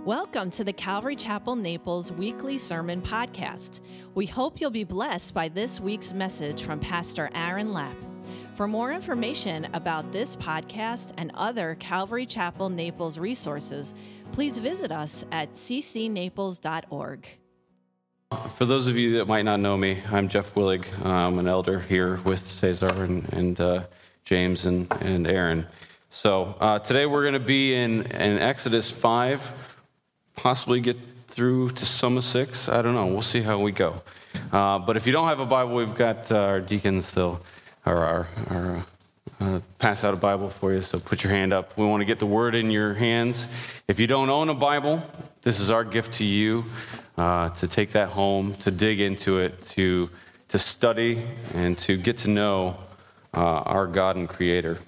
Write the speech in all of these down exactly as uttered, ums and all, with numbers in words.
Welcome to the Calvary Chapel Naples weekly sermon podcast. We hope you'll be blessed by this week's message from Pastor Aaron Lapp. For more information about this podcast and other Calvary Chapel Naples resources, please visit us at c c naples dot org. For those of you that might not know me, I'm Jeff Willig. I'm an elder here with Cesar and, and uh, James and, and Aaron. So uh, today we're going to be in, in Exodus five, possibly get through to some of six. I don't know. We'll see how we go. Uh, but if you don't have a Bible, we've got uh, our deacons, they'll or our, our uh, pass out a Bible for you, so put your hand up. We want to get the Word in your hands. If you don't own a Bible, this is our gift to you, uh, to take that home, to dig into it, to, to study, and to get to know uh, our God and Creator.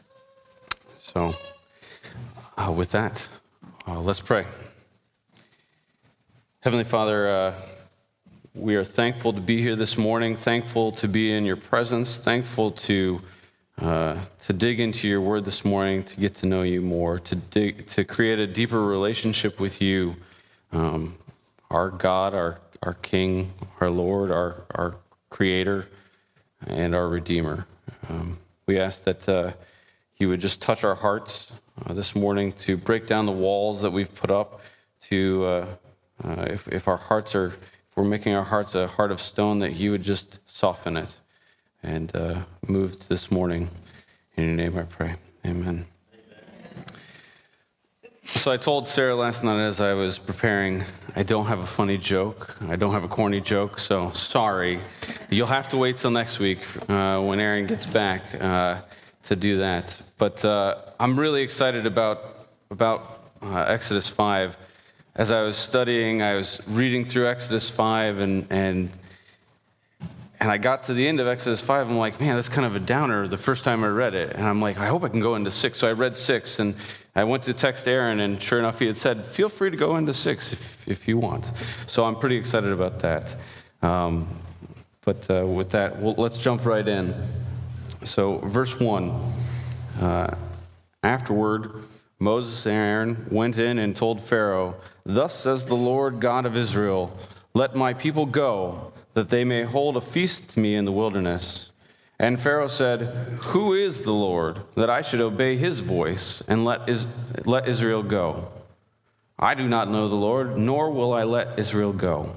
So, uh, with that, uh, let's pray. Heavenly Father, uh, we are thankful to be here this morning, thankful to be in your presence, thankful to uh, to dig into your word this morning, to get to know you more, to dig, to create a deeper relationship with you, um, our God, our our King, our Lord, our our Creator, and our Redeemer. Um, we ask that uh, you would just touch our hearts uh, this morning, to break down the walls that we've put up, to uh, uh, if if our hearts are If we're making our hearts a heart of stone, that you would just soften it and uh, move this morning. In your name I pray. Amen. Amen. So I told Sarah last night as I was preparing, I don't have a funny joke. I don't have a corny joke, so sorry. You'll have to wait till next week uh, when Aaron gets back uh, to do that. But uh, I'm really excited about, about uh, Exodus five. As I was studying, I was reading through Exodus five, and and and I got to the end of Exodus five. I'm like, man, that's kind of a downer the first time I read it. And I'm like, I hope I can go into six. So I read six, and I went to text Aaron, and sure enough, he had said, feel free to go into six if, if you want. So I'm pretty excited about that. Um, but uh, with that, well, let's jump right in. So verse one, uh, afterward, Moses and Aaron went in and told Pharaoh, "Thus says the Lord God of Israel, let my people go, that they may hold a feast to me in the wilderness." And Pharaoh said, "Who is the Lord, that I should obey his voice and let, Is- let Israel go? I do not know the Lord, nor will I let Israel go."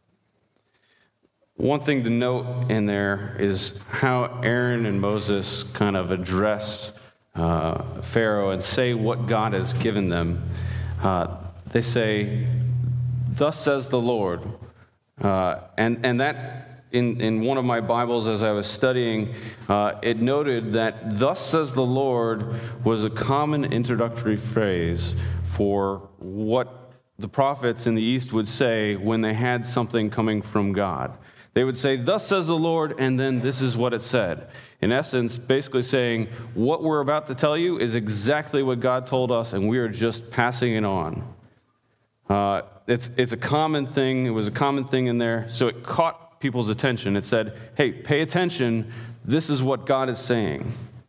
One thing to note in there is how Aaron and Moses kind of address Uh, Pharaoh and say what God has given them. Uh, they say, "Thus says the Lord," uh, and and that in in one of my Bibles as I was studying, uh, it noted that "Thus says the Lord" was a common introductory phrase for what the prophets in the East would say when they had something coming from God. They would say, "Thus says the Lord," and then this is what it said. In essence, basically saying, what we're about to tell you is exactly what God told us, and we are just passing it on. Uh, it's it's a common thing. It was a common thing in there, so it caught people's attention. It said, hey, pay attention. This is what God is saying.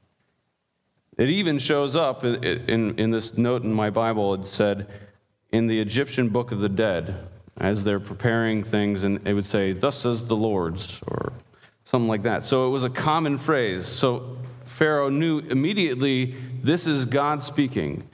It even shows up in, in, in this note in my Bible. It said, in the Egyptian Book of the Dead, as they're preparing things, and it would say, "Thus says the Lord's," or something like that. So it was a common phrase. So Pharaoh knew immediately this is God speaking.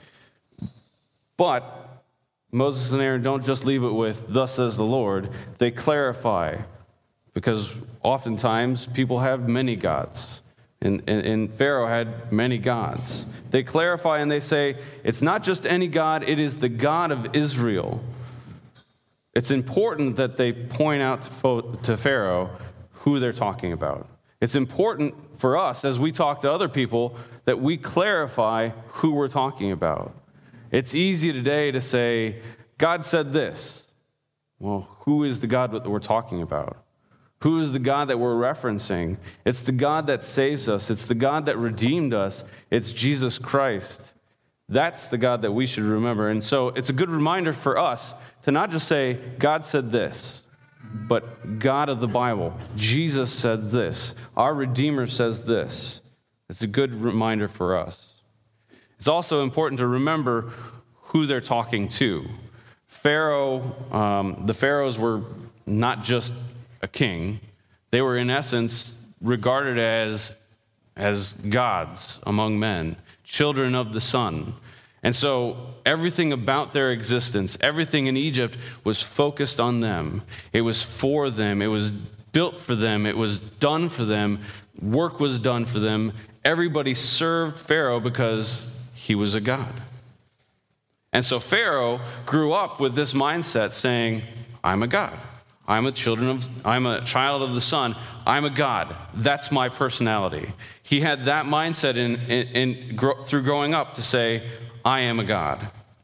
But Moses and Aaron don't just leave it with, "Thus says the Lord." They clarify, because oftentimes people have many gods. And, and, and Pharaoh had many gods. They clarify and they say, it's not just any God, it is the God of Israel. It's important that they point out to Pharaoh who they're talking about. It's important for us, as we talk to other people, that we clarify who we're talking about. It's easy today to say, God said this. Well, who is the God that we're talking about? Who is the God that we're referencing? It's the God that saves us. It's the God that redeemed us. It's Jesus Christ. That's the God that we should remember. And so it's a good reminder for us to not just say, God said this, but God of the Bible, Jesus said this. Our Redeemer says this. It's a good reminder for us. It's also important to remember who they're talking to. Pharaoh, um, the pharaohs were not just a king. They were, in essence, regarded as, as gods among men, children of the sun. And so everything about their existence, everything in Egypt was focused on them. It was for them. It was built for them. It was done for them. Work was done for them. Everybody served Pharaoh because he was a god. And so Pharaoh grew up with this mindset saying, I'm a god. I'm a children of I'm a child of the sun. I'm a god. That's my personality. He had that mindset in, in, in grow, through growing up to say, I am a god.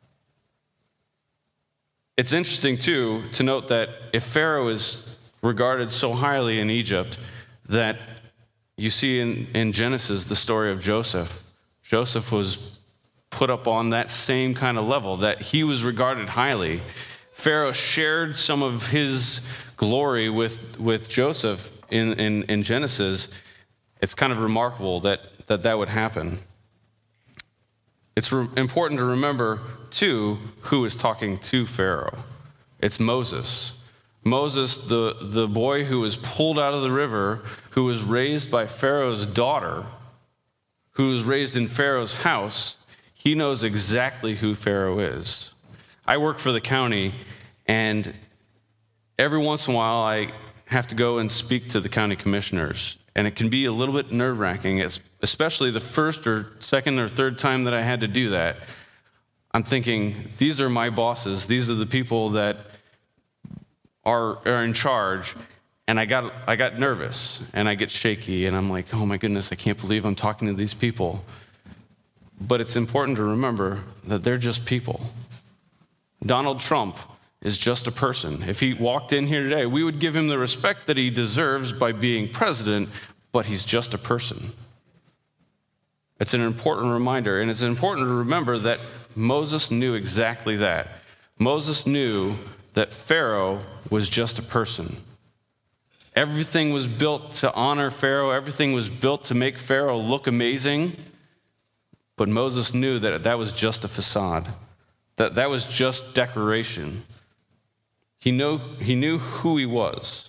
It's interesting, too, to note that if Pharaoh is regarded so highly in Egypt, that you see in, in Genesis the story of Joseph. Joseph was put up on that same kind of level, that he was regarded highly. Pharaoh shared some of his glory with, with Joseph in, in, in Genesis. It's kind of remarkable that that, that would happen. It's re- important to remember, too, who is talking to Pharaoh. It's Moses. Moses, the, the boy who was pulled out of the river, who was raised by Pharaoh's daughter, who was raised in Pharaoh's house, he knows exactly who Pharaoh is. I work for the county, and every once in a while I have to go and speak to the county commissioners. And it can be a little bit nerve-wracking, especially the first or second or third time that I had to do that. I'm thinking, these are my bosses. These are the people that are, are in charge. And I got I got nervous, and I get shaky, and I'm like, oh my goodness, I can't believe I'm talking to these people. But it's important to remember that they're just people. Donald Trump is just a person. If he walked in here today, we would give him the respect that he deserves by being president, but he's just a person. It's an important reminder, and it's important to remember that Moses knew exactly that. Moses knew that Pharaoh was just a person. Everything was built to honor Pharaoh. Everything was built to make Pharaoh look amazing. But Moses knew that that was just a facade, that that was just decoration. He knew, he knew who he was.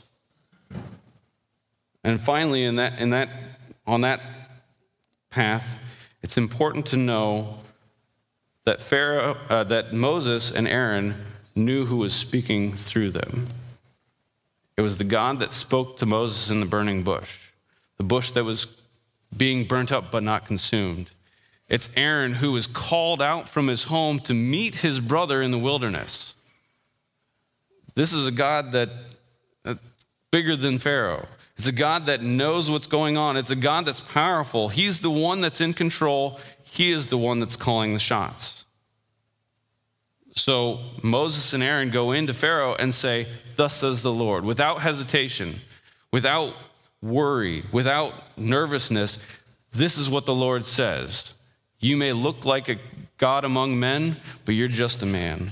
And finally, in that, in that, on that path, it's important to know that Pharaoh, uh, that Moses and Aaron knew who was speaking through them. It was the God that spoke to Moses in the burning bush, the bush that was being burnt up but not consumed. It's Aaron who was called out from his home to meet his brother in the wilderness. This is a God that, that's bigger than Pharaoh. It's a God that knows what's going on. It's a God that's powerful. He's the one that's in control. He is the one that's calling the shots. So Moses and Aaron go into Pharaoh and say, thus says the Lord, without hesitation, without worry, without nervousness. This is what the Lord says. You may look like a God among men, but you're just a man.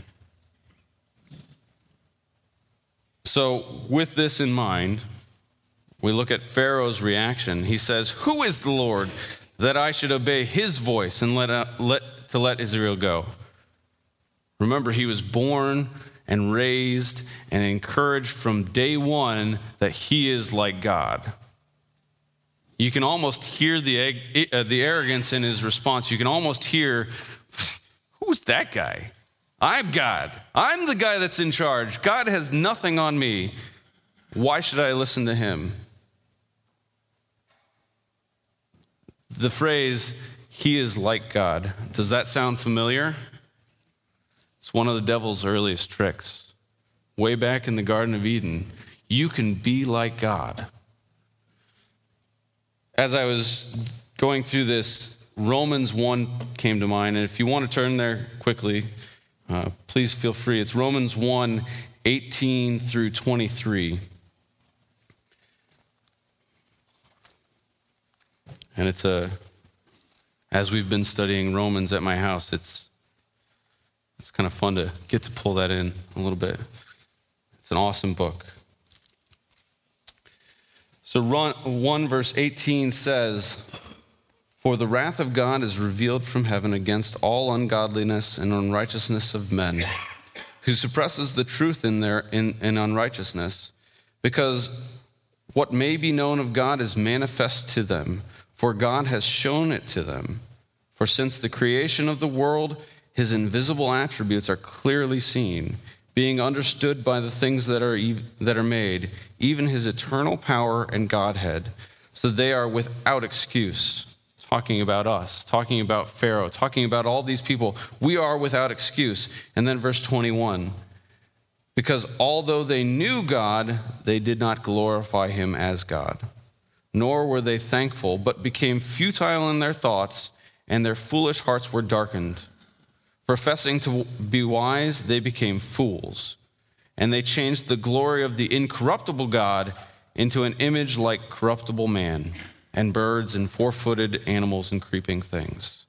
So with this in mind, we look at Pharaoh's reaction. He says, who is the Lord that I should obey his voice and let, uh, let to let Israel go? Remember, he was born and raised and encouraged from day one that he is like God. You can almost hear the, uh, the arrogance in his response. You can almost hear, who's that guy? I'm God. I'm the guy that's in charge. God has nothing on me. Why should I listen to him? The phrase, he is like God. Does that sound familiar? It's one of the devil's earliest tricks. Way back in the Garden of Eden, you can be like God. As I was going through this, Romans one came to mind, and if you want to turn there quickly, uh, please feel free. It's Romans one, eighteen through twenty-three. And it's a, as we've been studying Romans at my house, it's it's kind of fun to get to pull that in a little bit. It's an awesome book. So one verse eighteen says, for the wrath of God is revealed from heaven against all ungodliness and unrighteousness of men, who suppresses the truth in their in, in unrighteousness, because what may be known of God is manifest to them, for God has shown it to them. For since the creation of the world, his invisible attributes are clearly seen, being understood by the things that are ev- that are made, even his eternal power and Godhead, so they are without excuse. Talking about us, talking about Pharaoh, talking about all these people. We are without excuse. And then verse twenty-one, because although they knew God, they did not glorify him as God, nor were they thankful, but became futile in their thoughts, and their foolish hearts were darkened. Professing to be wise, they became fools, and they changed the glory of the incorruptible God into an image like corruptible man, and birds and four-footed animals and creeping things.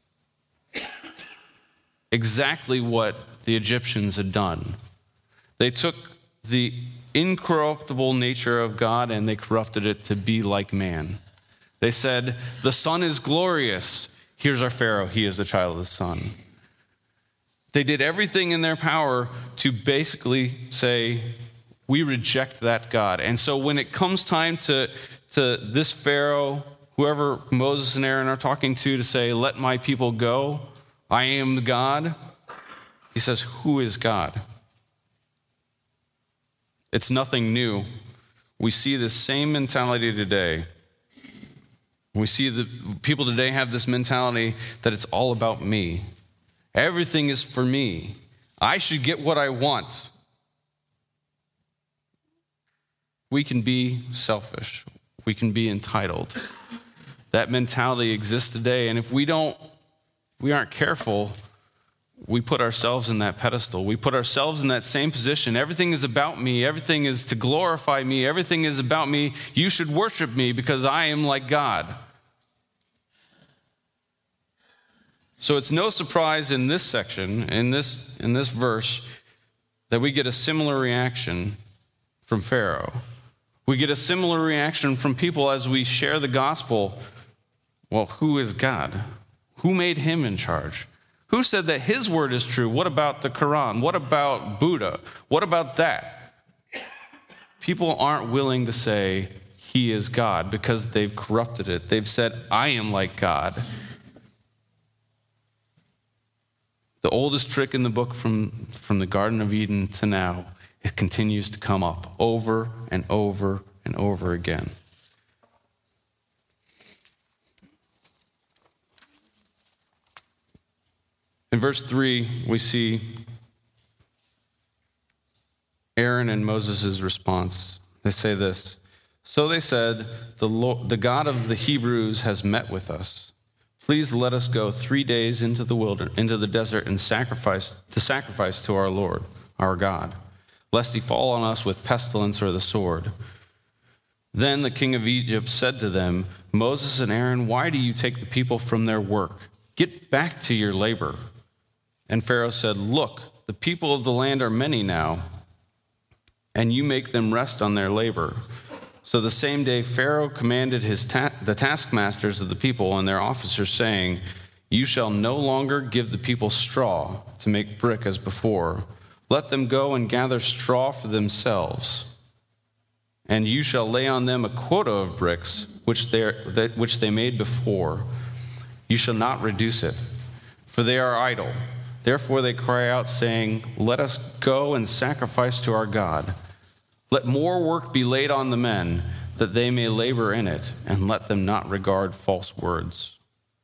Exactly what the Egyptians had done. They took the incorruptible nature of God and they corrupted it to be like man. They said, the sun is glorious. Here's our Pharaoh. He is the child of the sun. They did everything in their power to basically say, we reject that God. And so when it comes time to, to this Pharaoh, whoever Moses and Aaron are talking to, to say, let my people go, I am the God, he says, who is God? It's nothing new. We see the same mentality today. We see the people today have this mentality that it's all about me. Everything is for me. I should get what I want. We can be selfish. We can be entitled. That mentality exists today, and if we don't, we aren't careful, we put ourselves in that pedestal. We put ourselves in that same position. Everything is about me. Everything is to glorify me. Everything is about me. You should worship me because I am like God. So it's no surprise in this section, in this, in this verse, that we get a similar reaction from Pharaoh. We get a similar reaction from people as we share the gospel. Well, who is God? Who made him in charge? Who said that his word is true? What about the Quran? What about Buddha? What about that? People aren't willing to say he is God because they've corrupted it. They've said, I am like God. The oldest trick in the book from, from the Garden of Eden to now, it continues to come up over and over and over again. In verse three, we see Aaron and Moses' response. They say this, so they said, the, Lord, the God of the Hebrews has met with us. Please let us go three days into the wilderness, into the desert and sacrifice to sacrifice to our Lord, our God, lest he fall on us with pestilence or the sword. Then the king of Egypt said to them, Moses and Aaron, why do you take the people from their work? Get back to your labor. And Pharaoh said, look, the people of the land are many now, and you make them rest on their labor. So the same day Pharaoh commanded his ta- the taskmasters of the people and their officers, saying, you shall no longer give the people straw to make brick as before. Let them go and gather straw for themselves. And you shall lay on them a quota of bricks, which they, are, which they made before. You shall not reduce it, for they are idle. Therefore they cry out, saying, let us go and sacrifice to our God. Let more work be laid on the men, that they may labor in it, and let them not regard false words.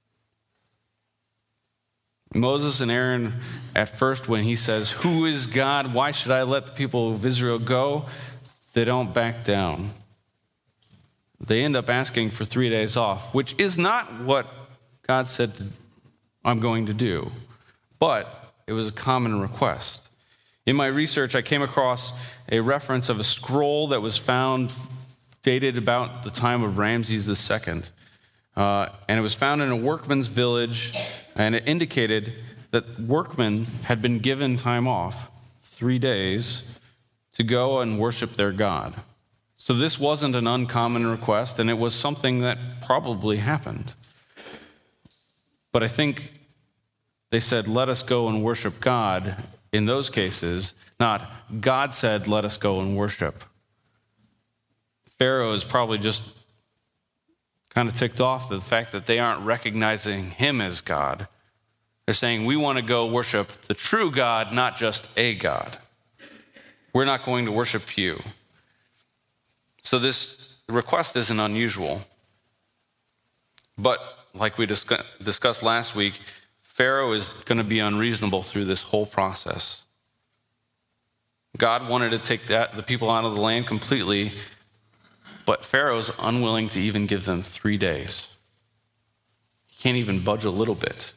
Moses and Aaron, at first when he says, who is God? Why should I let the people of Israel go? They don't back down. They end up asking for three days off, which is not what God said to, I'm going to do. But it was a common request. In my research, I came across a reference of a scroll that was found dated about the time of Ramses the Second. Uh, and it was found in a workman's village, and it indicated that workmen had been given time off, three days, to go and worship their God. So this wasn't an uncommon request, and it was something that probably happened. But I think they said, let us go and worship God, in those cases, not God said, let us go and worship. Pharaoh is probably just kind of ticked off at the fact that they aren't recognizing him as God. They're saying, we want to go worship the true God, not just a God. We're not going to worship you. So this request isn't unusual. But like we discuss, discussed last week, Pharaoh is going to be unreasonable through this whole process. God wanted to take that, the people out of the land completely, but Pharaoh's unwilling to even give them three days. He can't even budge a little bit.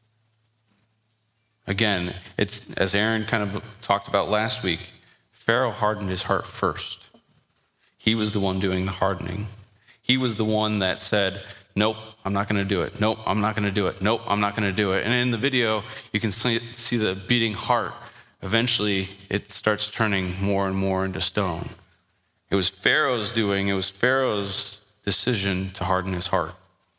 Again, it's as Aaron kind of talked about last week, Pharaoh hardened his heart first. He was the one doing the hardening. He was the one that said, nope, I'm not going to do it. Nope, I'm not going to do it. Nope, I'm not going to do it. And in the video, you can see, see the beating heart. Eventually, it starts turning more and more into stone. It was Pharaoh's doing, it was Pharaoh's decision to harden his heart.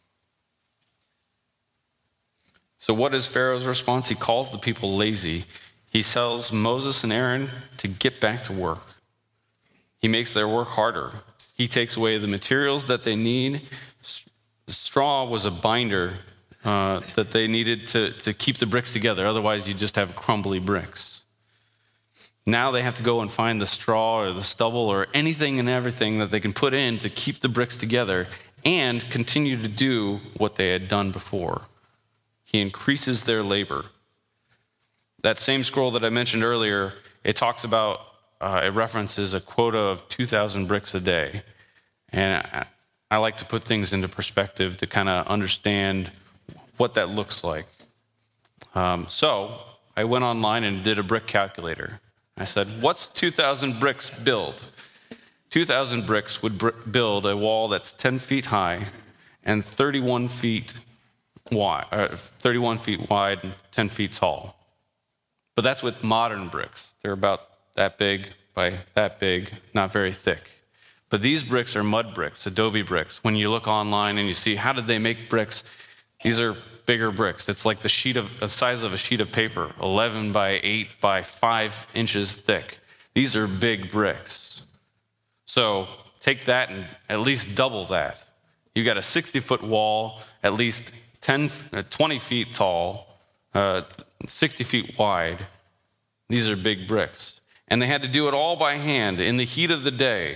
So what is Pharaoh's response? He calls the people lazy. He tells Moses and Aaron to get back to work. He makes their work harder. He takes away the materials that they need. Straw was a binder uh, that they needed to, to keep the bricks together. Otherwise, you just have crumbly bricks. Now they have to go and find the straw or the stubble or anything and everything that they can put in to keep the bricks together and continue to do what they had done before. He increases their labor. That same scroll that I mentioned earlier, it talks about, uh, it references a quota of two thousand bricks a day. And I, I like to put things into perspective to kind of understand what that looks like. Um, so I went online and did a brick calculator. I said, what's two thousand bricks build? two thousand bricks would br- build a wall that's ten feet high and thirty-one feet wide, uh, thirty-one feet wide and ten feet tall. But that's with modern bricks. They're about that big by that big, not very thick. But these bricks are mud bricks, adobe bricks. When you look online and you see how did they make bricks, these are bigger bricks. It's like the sheet of the size of a sheet of paper, eleven by eight by five inches thick. These are big bricks. So take that and at least double that. You got a sixty-foot wall, at least ten, twenty feet tall, uh, sixty feet wide. These are big bricks. And they had to do it all by hand in the heat of the day.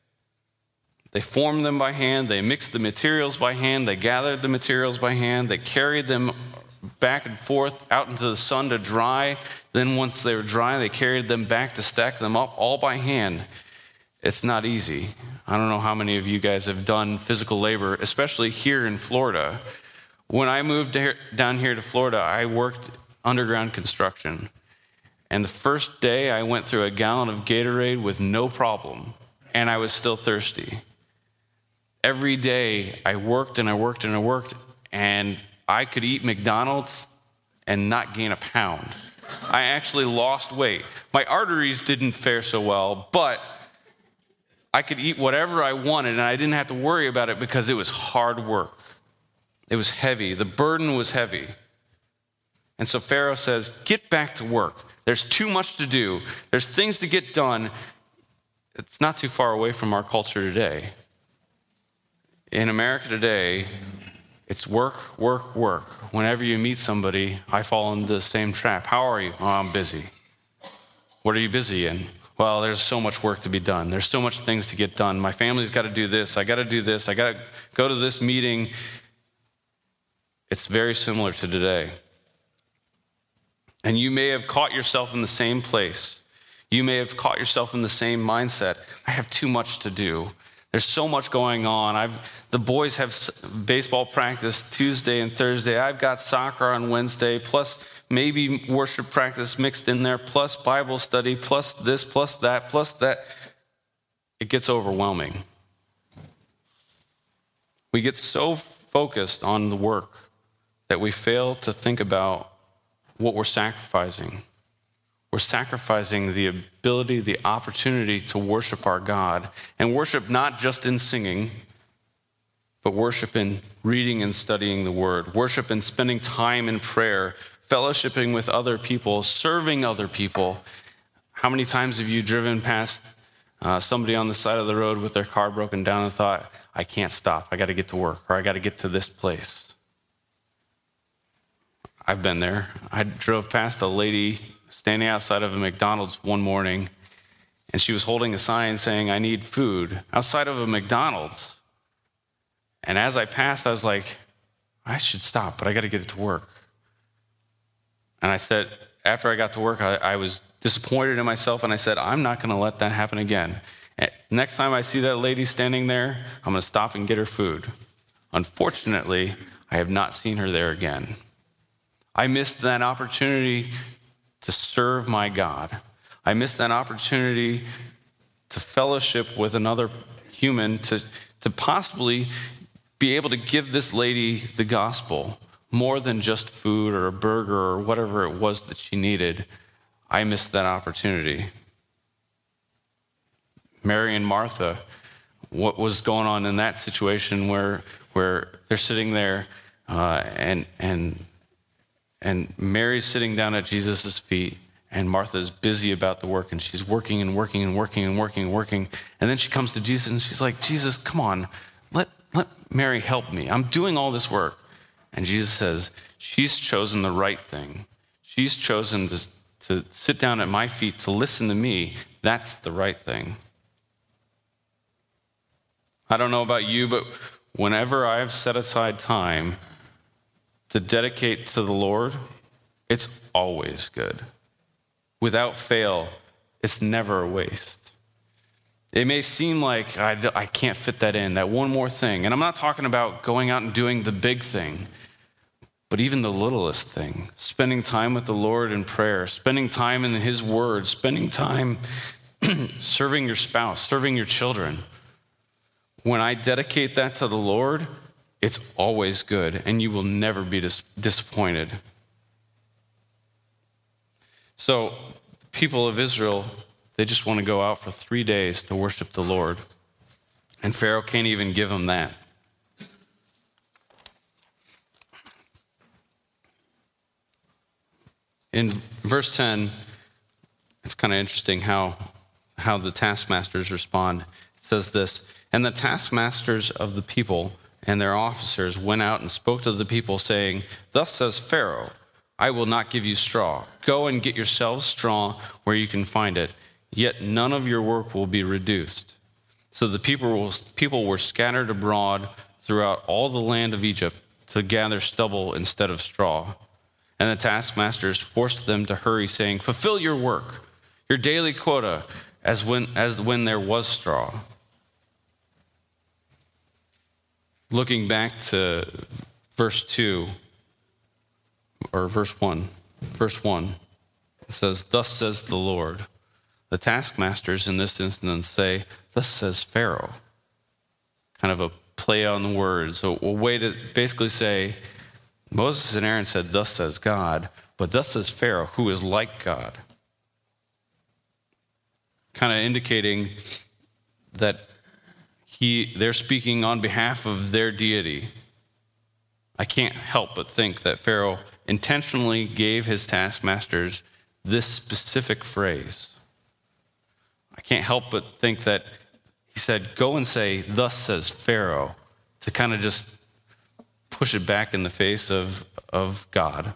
They formed them by hand, they mixed the materials by hand, they gathered the materials by hand, they carried them back and forth out into the sun to dry. Then once they were dry, they carried them back to stack them up all by hand. It's not easy. I don't know how many of you guys have done physical labor, especially here in Florida. When I moved down here to Florida, I worked underground construction. And the first day I went through a gallon of Gatorade with no problem, and I was still thirsty. Every day I worked and I worked and I worked, and I could eat McDonald's and not gain a pound. I actually lost weight. My arteries didn't fare so well, but I could eat whatever I wanted, and I didn't have to worry about it because it was hard work. It was heavy. The burden was heavy. And so Pharaoh says, get back to work. There's too much to do. There's things to get done. It's not too far away from our culture today. In America today, it's work, work, work. Whenever you meet somebody, I fall into the same trap. How are you? Oh, I'm busy. What are you busy in? Well, there's so much work to be done. There's so much things to get done. My family's got to do this. I got to do this. I got to go to this meeting. It's very similar to today. And you may have caught yourself in the same place. You may have caught yourself in the same mindset. I have too much to do. There's so much going on. I've, the boys have baseball practice Tuesday and Thursday. I've got soccer on Wednesday, plus maybe worship practice mixed in there, plus Bible study, plus this, plus that, plus that. It gets overwhelming. We get so focused on the work that we fail to think about what we're sacrificing. We're sacrificing the ability, the opportunity to worship our God, and worship not just in singing, but worship in reading and studying the word, worship in spending time in prayer, fellowshipping with other people, serving other people. How many times have you driven past uh, somebody on the side of the road with their car broken down and thought, I can't stop, I got to get to work, or I got to get to this place? I've been there. I drove past a lady standing outside of a McDonald's one morning, and she was holding a sign saying, I need food, outside of a McDonald's. And as I passed, I was like, I should stop, but I got to get to work. And I said, after I got to work, I, I was disappointed in myself, and I said, I'm not going to let that happen again. And next time I see that lady standing there, I'm going to stop and get her food. Unfortunately, I have not seen her there again. I missed that opportunity to serve my God. I missed that opportunity to fellowship with another human, to, to possibly be able to give this lady the gospel, more than just food or a burger or whatever it was that she needed. I missed that opportunity. Mary and Martha, what was going on in that situation where where they're sitting there uh, and and and Mary's sitting down at Jesus' feet, and Martha's busy about the work, and she's working and working and working and working and working. And then she comes to Jesus and she's like, Jesus, come on, let, let Mary help me. I'm doing all this work. And Jesus says, she's chosen the right thing. She's chosen to, to sit down at my feet, to listen to me. That's the right thing. I don't know about you, but whenever I've set aside time to dedicate to the Lord, it's always good. Without fail, it's never a waste. It may seem like I, I can't fit that in, that one more thing. And I'm not talking about going out and doing the big thing, but even the littlest thing, spending time with the Lord in prayer, spending time in his word, spending time serving your spouse, serving your children. When I dedicate that to the Lord, it's always good, and you will never be dis- disappointed. So, the people of Israel, they just want to go out for three days to worship the Lord, and Pharaoh can't even give them that. In verse ten, it's kind of interesting how, how the taskmasters respond. It says this, and the taskmasters of the people and their officers went out and spoke to the people, saying, thus says Pharaoh, I will not give you straw. Go and get yourselves straw where you can find it, yet none of your work will be reduced. So the people, people were scattered abroad throughout all the land of Egypt to gather stubble instead of straw. And the taskmasters forced them to hurry, saying, fulfill your work, your daily quota, as when, as when there was straw. Looking back to verse two, or verse one, verse one, it says, thus says the Lord. The taskmasters in this instance say, thus says Pharaoh. Kind of a play on the words, a, a way to basically say, Moses and Aaron said, thus says God, but thus says Pharaoh, who is like God. Kind of indicating that he, they're speaking on behalf of their deity. I can't help but think that Pharaoh intentionally gave his taskmasters this specific phrase. I can't help but think that he said, go and say, thus says Pharaoh, to kind of just push it back in the face of, of God.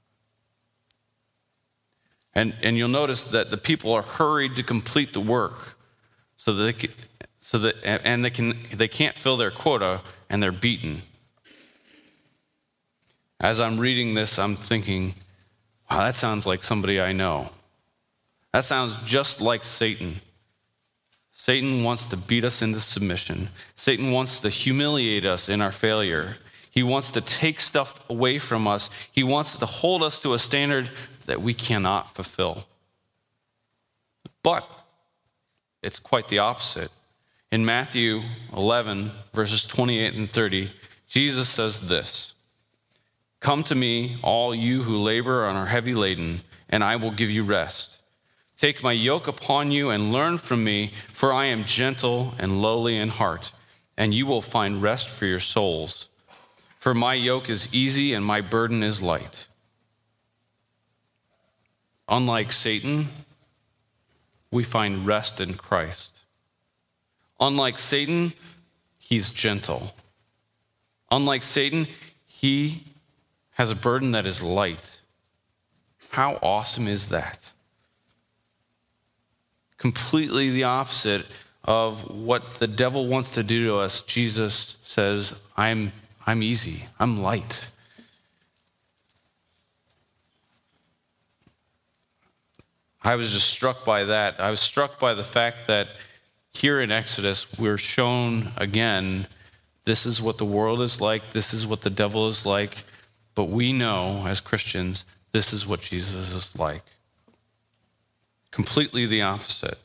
And, and you'll notice that the people are hurried to complete the work so that they can, so that and they can they can't fill their quota, and they're beaten. As I'm reading this, I'm thinking, wow, that sounds like somebody I know. That sounds just like Satan. Satan wants to beat us into submission. Satan wants to humiliate us in our failure. He wants to take stuff away from us. He wants to hold us to a standard that we cannot fulfill. But it's quite the opposite. In Matthew eleven, verses twenty-eight and thirty, Jesus says this, come to me, all you who labor and are heavy laden, and I will give you rest. Take my yoke upon you and learn from me, for I am gentle and lowly in heart, and you will find rest for your souls. For my yoke is easy and my burden is light. Unlike Satan, we find rest in Christ. Unlike Satan, he's gentle. Unlike Satan, he has a burden that is light. How awesome is that? Completely the opposite of what the devil wants to do to us. Jesus says, I'm, I'm easy, I'm light. I was just struck by that. I was struck by the fact that here in Exodus, we're shown again, this is what the world is like, this is what the devil is like, but we know as Christians, this is what Jesus is like. Completely the opposite.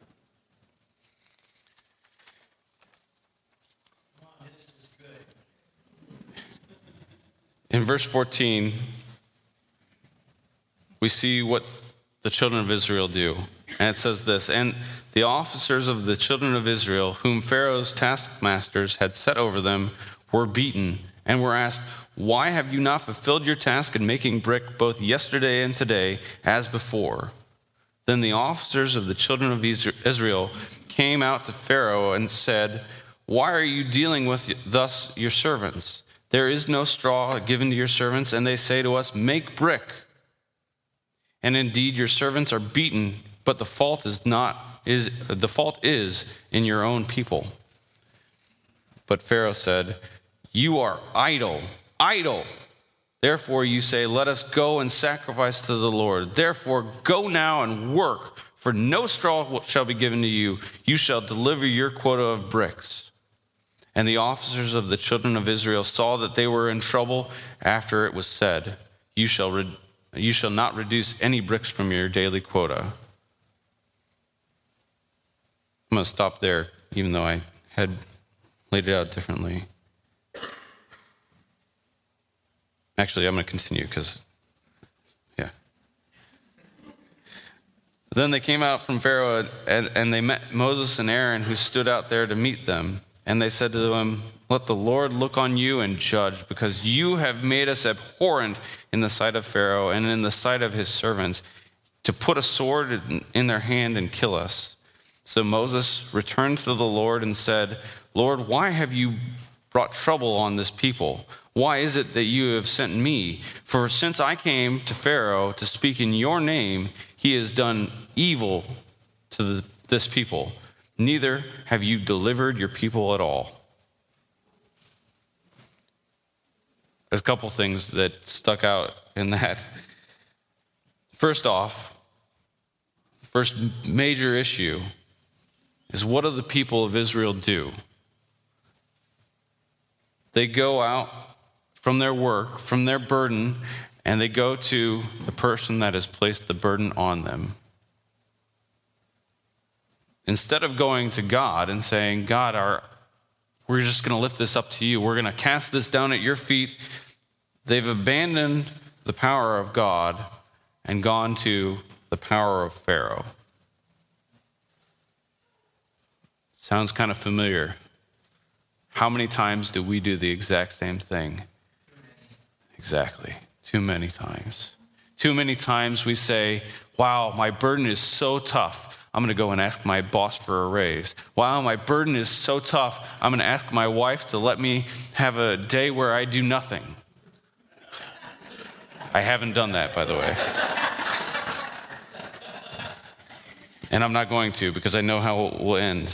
In verse fourteen, we see what the children of Israel do. And it says this, and the officers of the children of Israel, whom Pharaoh's taskmasters had set over them, were beaten and were asked, why have you not fulfilled your task in making brick both yesterday and today as before? Then the officers of the children of Israel came out to Pharaoh and said, why are you dealing with thus your servants? There is no straw given to your servants, and they say to us, make brick. And indeed your servants are beaten, but the fault is not is the fault is in your own people. But Pharaoh said, you are idle, idle. Therefore you say, let us go and sacrifice to the Lord. Therefore go now and work, for no straw shall be given to you. You shall deliver your quota of bricks. And the officers of the children of Israel saw that they were in trouble after it was said, you shall re- you shall not reduce any bricks from your daily quota. I'm going to stop there, even though I had laid it out differently. Actually, I'm going to continue because, yeah. Then they came out from Pharaoh, and, and they met Moses and Aaron, who stood out there to meet them. And they said to them, let the Lord look on you and judge, because you have made us abhorrent in the sight of Pharaoh and in the sight of his servants, to put a sword in their hand and kill us. So Moses returned to the Lord and said, Lord, why have you brought trouble on this people? Why is it that you have sent me? For since I came to Pharaoh to speak in your name, he has done evil to the, this people. Neither have you delivered your people at all. There's a couple things that stuck out in that. First off, the first major issue is, what do the people of Israel do? They go out from their work, from their burden, and they go to the person that has placed the burden on them. Instead of going to God and saying, God, our, we're just going to lift this up to you. We're going to cast this down at your feet. They've abandoned the power of God and gone to the power of Pharaoh. Sounds kind of familiar. How many times do we do the exact same thing? Exactly. Too many times. Too many times we say, wow, my burden is so tough. I'm going to go and ask my boss for a raise. Wow, my burden is so tough. I'm going to ask my wife to let me have a day where I do nothing. I haven't done that, by the way. And I'm not going to, because I know how it will end.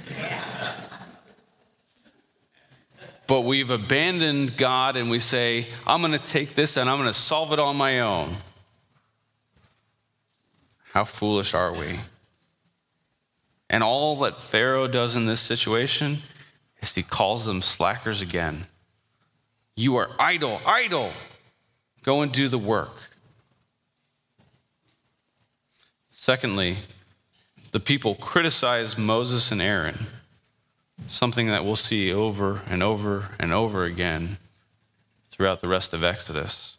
But we've abandoned God and we say, I'm going to take this and I'm going to solve it on my own. How foolish are we? And all that Pharaoh does in this situation is he calls them slackers again. You are idle, idle. Go and do the work. Secondly, the people criticize Moses and Aaron, something that we'll see over and over and over again throughout the rest of Exodus.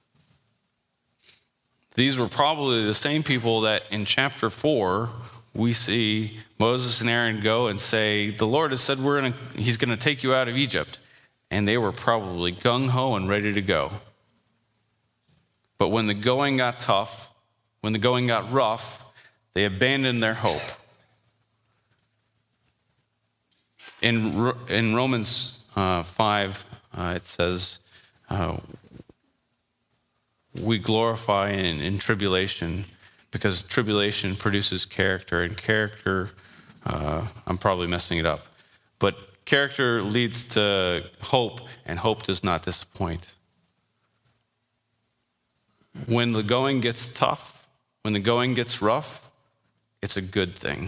These were probably the same people that in chapter four, we see Moses and Aaron go and say, the Lord has said we're gonna, he's going to take you out of Egypt. And they were probably gung-ho and ready to go. But when the going got tough, when the going got rough, they abandoned their hope. In, in Romans uh, five, uh, it says, uh, we glorify in, in tribulation because tribulation produces character, and character, uh, I'm probably messing it up, but character leads to hope, and hope does not disappoint. When the going gets tough, when the going gets rough, it's a good thing.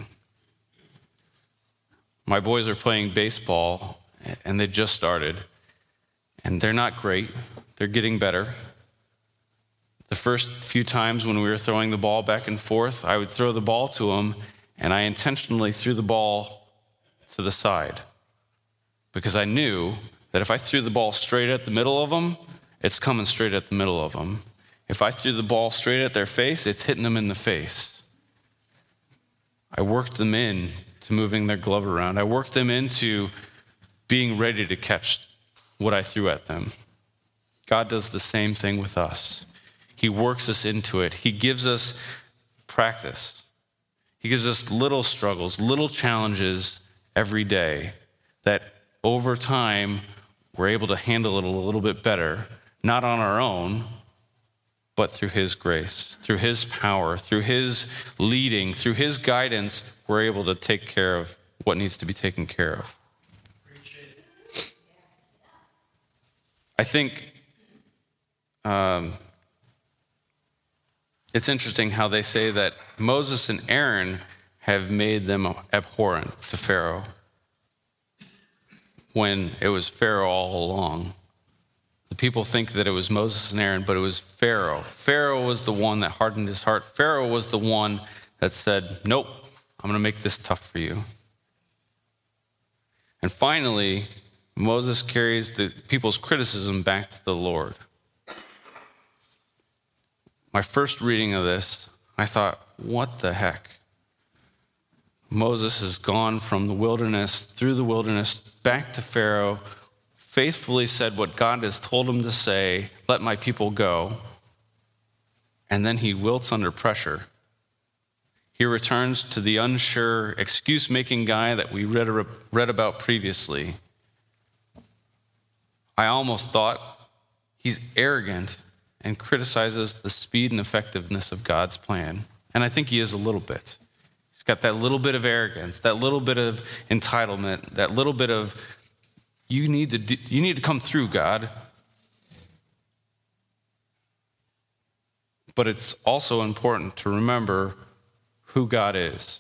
My boys are playing baseball, and they just started, and they're not great. They're getting better. The first few times when we were throwing the ball back and forth, I would throw the ball to them, and I intentionally threw the ball to the side because I knew that if I threw the ball straight at the middle of them, it's coming straight at the middle of them. If I threw the ball straight at their face, it's hitting them in the face. I worked them in to moving their glove around. I worked them into being ready to catch what I threw at them. God does the same thing with us. He works us into it. He gives us practice. He gives us little struggles, little challenges every day that over time we're able to handle it a little bit better, not on our own, but through his grace, through his power, through his leading, through his guidance, we're able to take care of what needs to be taken care of. I think um, it's interesting how they say that Moses and Aaron have made them abhorrent to Pharaoh when it was Pharaoh all along. The people think that it was Moses and Aaron, but it was Pharaoh. Pharaoh was the one that hardened his heart. Pharaoh was the one that said, nope, I'm going to make this tough for you. And finally, Moses carries the people's criticism back to the Lord. My first reading of this, I thought, what the heck? Moses has gone from the wilderness, through the wilderness, back to Pharaoh, faithfully said what God has told him to say, let my people go. And then he wilts under pressure. He returns to the unsure, excuse-making guy that we read, read about previously. I almost thought he's arrogant and criticizes the speed and effectiveness of God's plan. And I think he is a little bit. He's got that little bit of arrogance, that little bit of entitlement, that little bit of, you need to, do, you need to come through, God. But it's also important to remember who God is.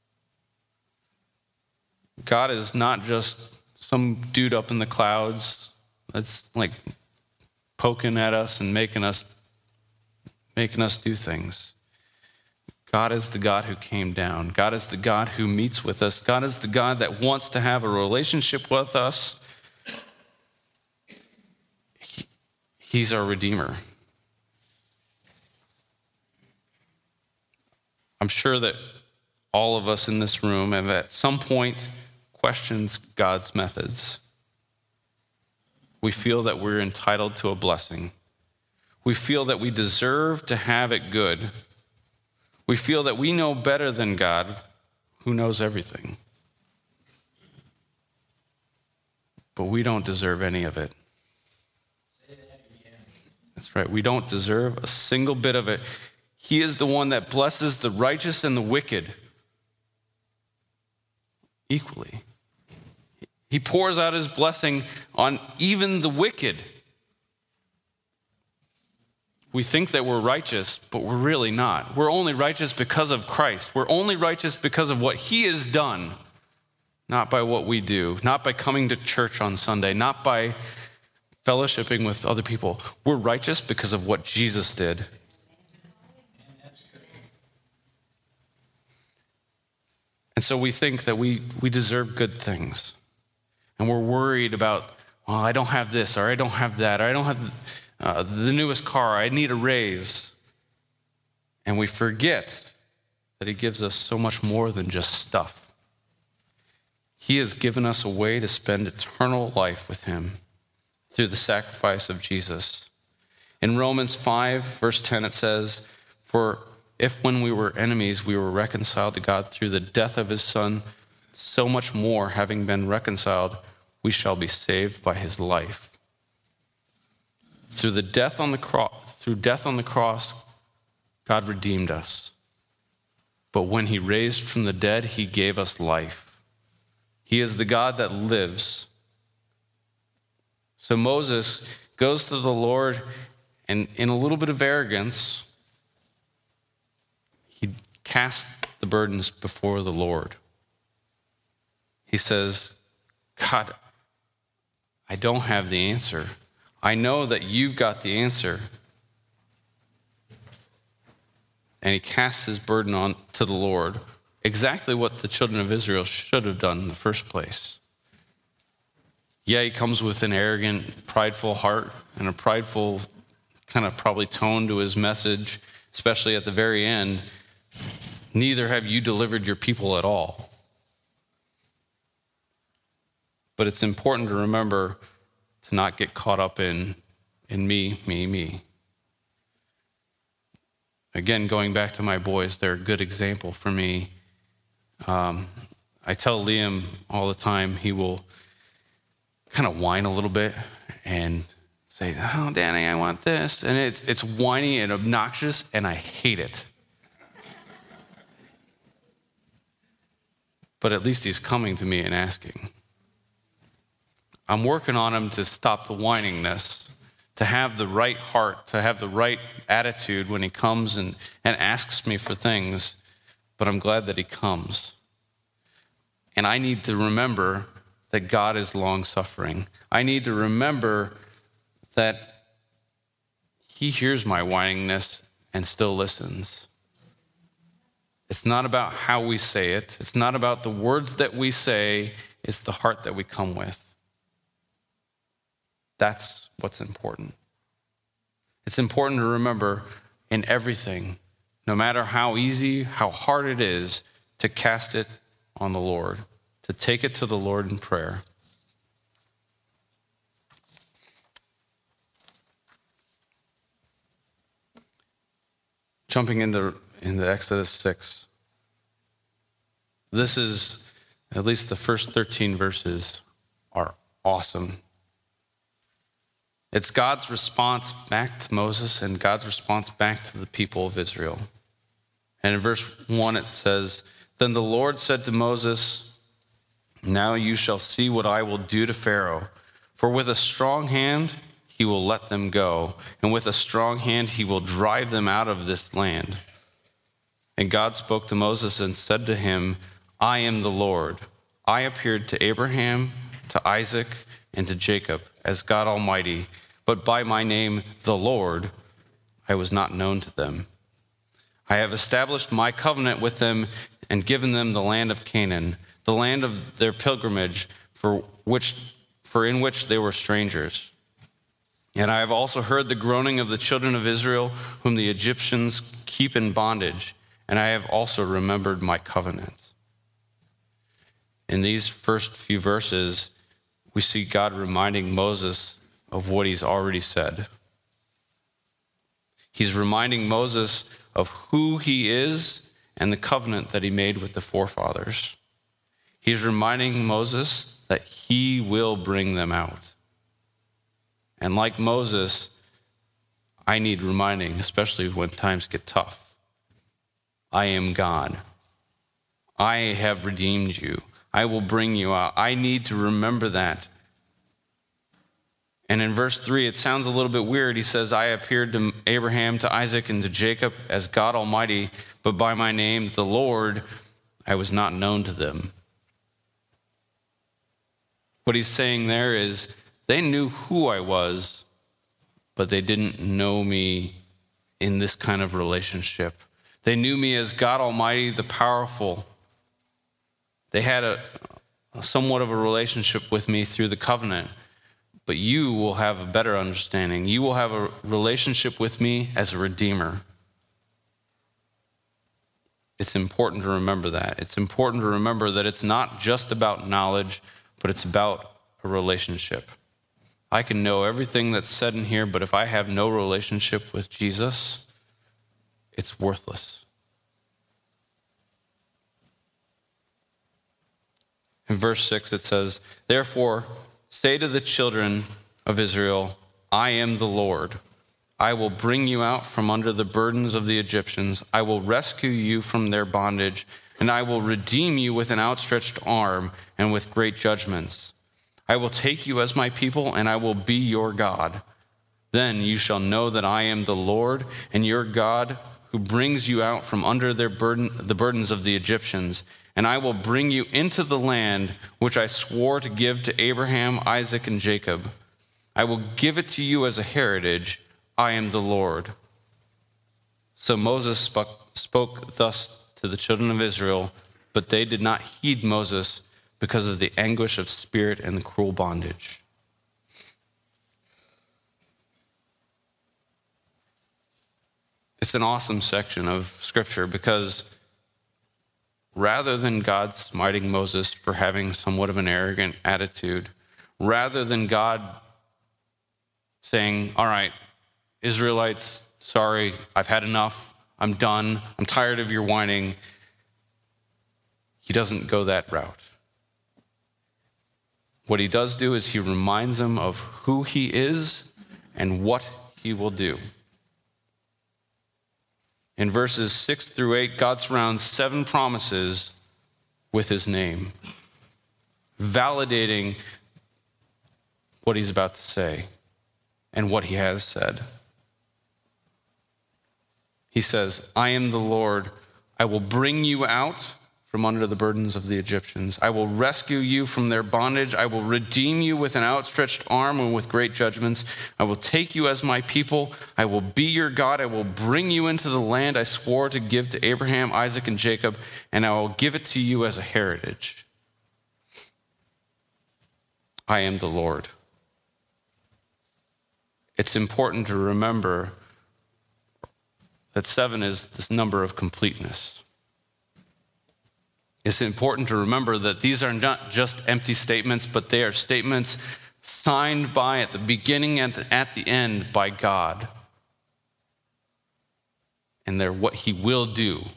God is not just some dude up in the clouds that's like poking at us and making us making us do things. God is the God who came down. God is the God who meets with us. God is the God that wants to have a relationship with us. He, he's our Redeemer. I'm sure that all of us in this room have at some point questioned God's methods. We feel that we're entitled to a blessing. We feel that we deserve to have it good. We feel that we know better than God, who knows everything. But we don't deserve any of it. That's right. We don't deserve a single bit of it. He is the one that blesses the righteous and the wicked equally. He pours out his blessing on even the wicked. We think that we're righteous, but we're really not. We're only righteous because of Christ. We're only righteous because of what he has done, not by what we do, not by coming to church on Sunday, not by fellowshipping with other people. We're righteous because of what Jesus did. And so we think that we, we deserve good things. And we're worried about, well, I don't have this, or I don't have that, or I don't have uh, the newest car, I need a raise. And we forget that he gives us so much more than just stuff. He has given us a way to spend eternal life with him through the sacrifice of Jesus. In Romans five, verse ten, it says, For If when we were enemies, we were reconciled to God through the death of his Son, so much more, having been reconciled, we shall be saved by his life. Through the death on the cross, through death on the cross, God redeemed us. But when he raised from the dead, he gave us life. He is the God that lives. So Moses goes to the Lord, and in a little bit of arrogance, he casts the burdens before the Lord. He says, God, I don't have the answer. I know that you've got the answer. And he casts his burden on to the Lord, exactly what the children of Israel should have done in the first place. Yeah, he comes with an arrogant, prideful heart and a prideful kind of probably tone to his message, especially at the very end. Neither have you delivered your people at all. But it's important to remember to not get caught up in, in me, me, me. Again, going back to my boys, they're a good example for me. Um, I tell Liam all the time, he will kind of whine a little bit and say, oh, Danny, I want this. And it's, it's whiny and obnoxious, and I hate it. But at least he's coming to me and asking. I'm working on him to stop the whiningness, to have the right heart, to have the right attitude when he comes and, and asks me for things. But I'm glad that he comes. And I need to remember that God is long-suffering. I need to remember that he hears my whiningness and still listens. It's not about how we say it. It's not about the words that we say. It's the heart that we come with. That's what's important. It's important to remember in everything, no matter how easy, how hard it is, to cast it on the Lord, to take it to the Lord in prayer. Jumping into, into Exodus six. This is, at least the first thirteen verses are awesome. It's God's response back to Moses and God's response back to the people of Israel. And in verse one it says, Then the Lord said to Moses, Now you shall see what I will do to Pharaoh, for with a strong hand he will let them go, and with a strong hand he will drive them out of this land. And God spoke to Moses and said to him, I am the Lord. I appeared to Abraham, to Isaac, and to Jacob as God Almighty, but by my name, the Lord, I was not known to them. I have established my covenant with them and given them the land of Canaan, the land of their pilgrimage, for which, for in which they were strangers. And I have also heard the groaning of the children of Israel, whom the Egyptians keep in bondage, and I have also remembered my covenant. In these first few verses, we see God reminding Moses of what he's already said. He's reminding Moses of who he is and the covenant that he made with the forefathers. He's reminding Moses that he will bring them out. And like Moses, I need reminding, especially when times get tough. I am God. I have redeemed you. I will bring you out. I need to remember that. And in verse three, it sounds a little bit weird. He says, I appeared to Abraham, to Isaac, and to Jacob as God Almighty, but by my name, the Lord, I was not known to them. What he's saying there is, they knew who I was, but they didn't know me in this kind of relationship. They knew me as God Almighty, the powerful. They had a, a somewhat of a relationship with me through the covenant. But you will have a better understanding. You will have a relationship with me as a redeemer. It's important to remember that. It's important to remember that it's not just about knowledge, but it's about a relationship. I can know everything that's said in here, but if I have no relationship with Jesus, it's worthless. In verse six it says, "Therefore say to the children of Israel, I am the Lord. I will bring you out from under the burdens of the Egyptians. I will rescue you from their bondage, and I will redeem you with an outstretched arm and with great judgments. I will take you as my people, and I will be your God. Then you shall know that I am the Lord, and your God, who brings you out from under their burden, the burdens of the Egyptians. And I will bring you into the land which I swore to give to Abraham, Isaac, and Jacob. I will give it to you as a heritage. I am the Lord." So Moses spoke, spoke thus to the children of Israel, but they did not heed Moses because of the anguish of spirit and the cruel bondage. It's an awesome section of Scripture because rather than God smiting Moses for having somewhat of an arrogant attitude, rather than God saying, "All right, Israelites, sorry, I've had enough, I'm done, I'm tired of your whining," he doesn't go that route. What he does do is he reminds them of who he is and what he will do. In verses six through eight, God surrounds seven promises with his name, validating what he's about to say and what he has said. He says, "I am the Lord. I will bring you out from under the burdens of the Egyptians. I will rescue you from their bondage. I will redeem you with an outstretched arm and with great judgments. I will take you as my people. I will be your God. I will bring you into the land I swore to give to Abraham, Isaac, and Jacob, and I will give it to you as a heritage. I am the Lord." It's important to remember that seven is this number of completeness. It's important to remember that these are not just empty statements, but they are statements signed by, at the beginning and at the end, by God. And they're what he will do.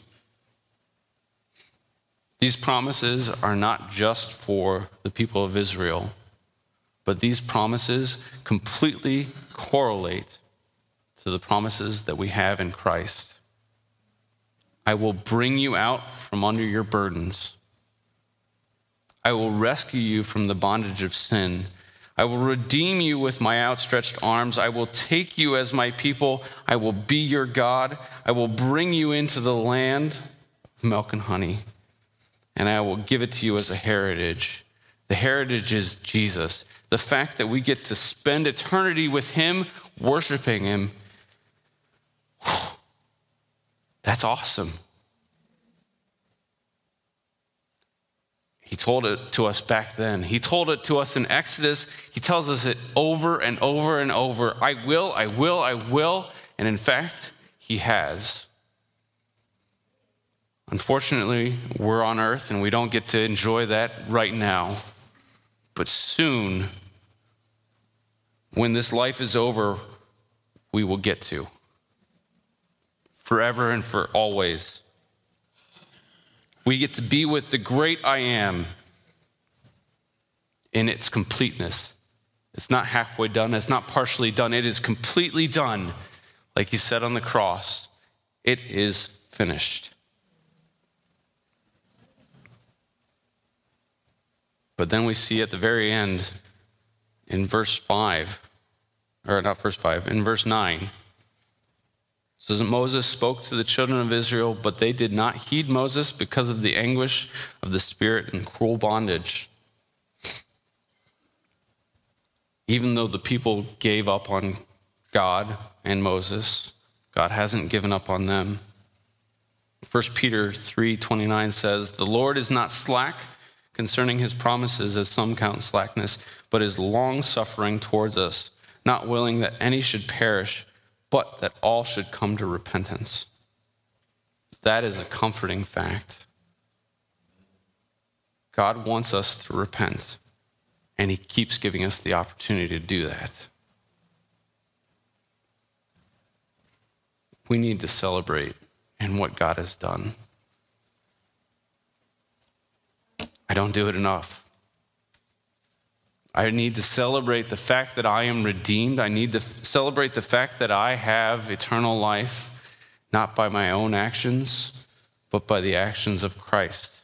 These promises are not just for the people of Israel, but these promises completely correlate to the promises that we have in Christ. I will bring you out from under your burdens. I will rescue you from the bondage of sin. I will redeem you with my outstretched arms. I will take you as my people. I will be your God. I will bring you into the land of milk and honey, and I will give it to you as a heritage. The heritage is Jesus. The fact that we get to spend eternity with him, worshiping him. That's awesome. He told it to us back then. He told it to us in Exodus. He tells us it over and over and over. I will, I will, I will. And in fact, he has. Unfortunately, we're on earth and we don't get to enjoy that right now. But soon, when this life is over, we will get to. Forever and for always. We get to be with the great I am in its completeness. It's not halfway done. It's not partially done. It is completely done. Like he said on the cross, it is finished. But then we see at the very end in verse five, or not verse five, in verse nine, it says, Moses spoke to the children of Israel, but they did not heed Moses because of the anguish of the spirit and cruel bondage. Even though the people gave up on God and Moses, God hasn't given up on them. First Peter three twenty-nine says, "The Lord is not slack concerning his promises, as some count slackness, but is long-suffering towards us, not willing that any should perish, but that all should come to repentance." That is a comforting fact. God wants us to repent, and he keeps giving us the opportunity to do that. We need to celebrate in what God has done. I don't do it enough. I need to celebrate the fact that I am redeemed. I need to f- celebrate the fact that I have eternal life, not by my own actions, but by the actions of Christ.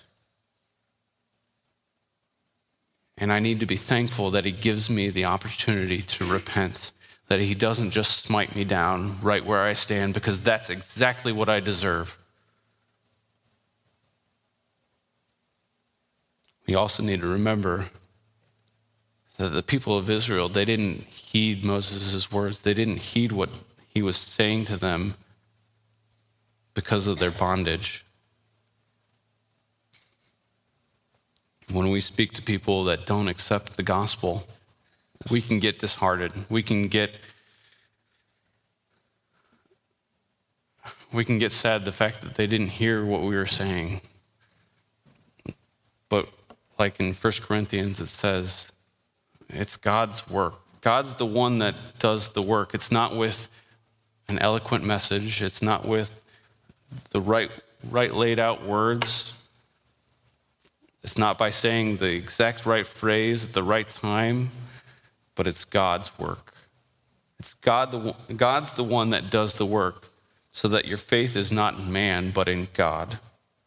And I need to be thankful that he gives me the opportunity to repent, that he doesn't just smite me down right where I stand, because that's exactly what I deserve. We also need to remember that the people of Israel, they didn't heed Moses' words. They didn't heed what he was saying to them because of their bondage. When we speak to people that don't accept the gospel, we can get disheartened. We can get we can get sad the fact that they didn't hear what we were saying. But like in First Corinthians, it says, it's God's work. God's the one that does the work. It's not with an eloquent message. It's not with the right, right laid out words. It's not by saying the exact right phrase at the right time, but it's God's work. It's God, the, God's the one that does the work, so that your faith is not in man, but in God.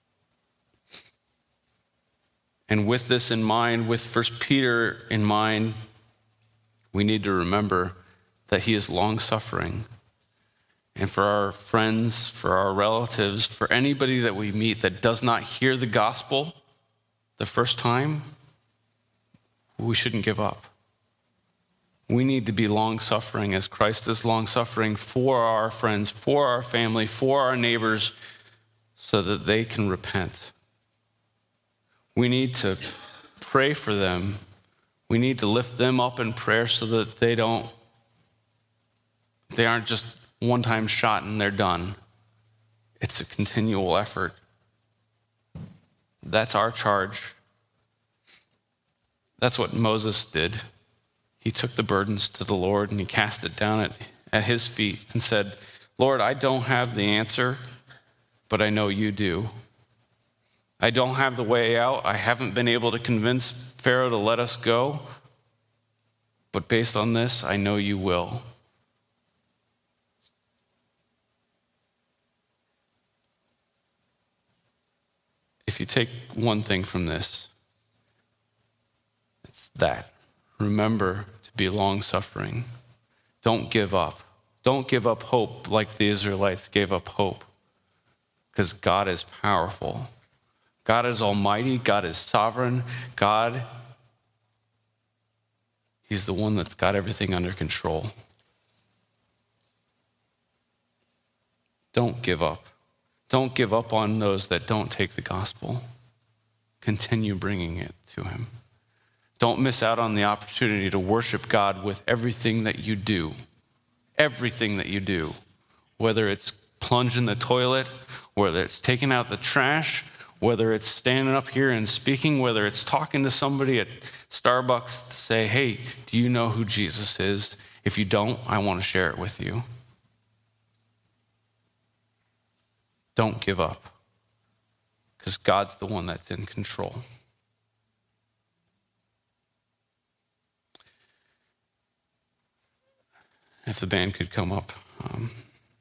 And with this in mind, with First Peter in mind, we need to remember that he is long-suffering. And for our friends, for our relatives, for anybody that we meet that does not hear the gospel the first time, we shouldn't give up. We need to be long-suffering as Christ is long-suffering for our friends, for our family, for our neighbors, so that they can repent. We need to pray for them. We need to lift them up in prayer so that they don't, they aren't just one-time shot and they're done. It's a continual effort. That's our charge. That's what Moses did. He took the burdens to the Lord and he cast it down at, at his feet and said, Lord, I don't have the answer, but I know you do. I don't have the way out. I haven't been able to convince Pharaoh to let us go. But based on this, I know you will. If you take one thing from this, it's that. Remember to be long-suffering. Don't give up. Don't give up hope like the Israelites gave up hope, because God is powerful. God is almighty. God is sovereign. God, he's the one that's got everything under control. Don't give up. Don't give up on those that don't take the gospel. Continue bringing it to him. Don't miss out on the opportunity to worship God with everything that you do. Everything that you do. Whether it's plunge in the toilet, whether it's taking out the trash, whether it's standing up here and speaking, whether it's talking to somebody at Starbucks to say, hey, do you know who Jesus is? If you don't, I want to share it with you. Don't give up, because God's the one that's in control. If the band could come up. Um,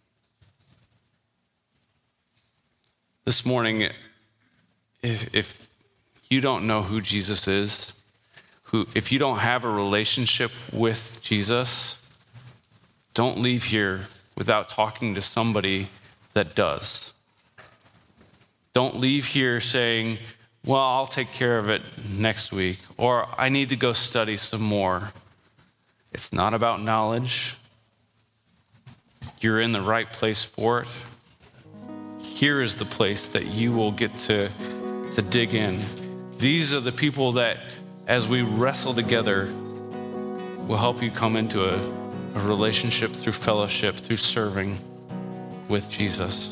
this morning, if, if you don't know who Jesus is, who, if you don't have a relationship with Jesus, don't leave here without talking to somebody that does. Don't leave here saying, well, I'll take care of it next week, or I need to go study some more. It's not about knowledge. You're in the right place for it. Here is the place that you will get to, to dig in. These are the people that, as we wrestle together, will help you come into a, a relationship through fellowship, through serving with Jesus.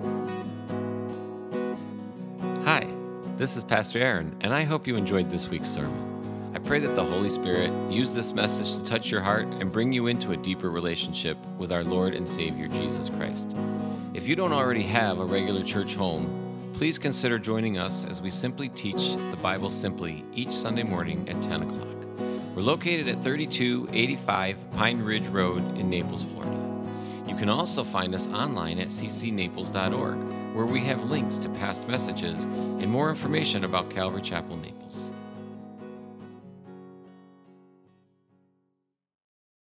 Hi, this is Pastor Aaron, and I hope you enjoyed this week's sermon. I pray that the Holy Spirit use this message to touch your heart and bring you into a deeper relationship with our Lord and Savior, Jesus Christ. If you don't already have a regular church home, please consider joining us as we simply teach the Bible simply each Sunday morning at ten o'clock. We're located at thirty-two eighty-five Pine Ridge Road in Naples, Florida. You can also find us online at c c naples dot org, where we have links to past messages and more information about Calvary Chapel Naples.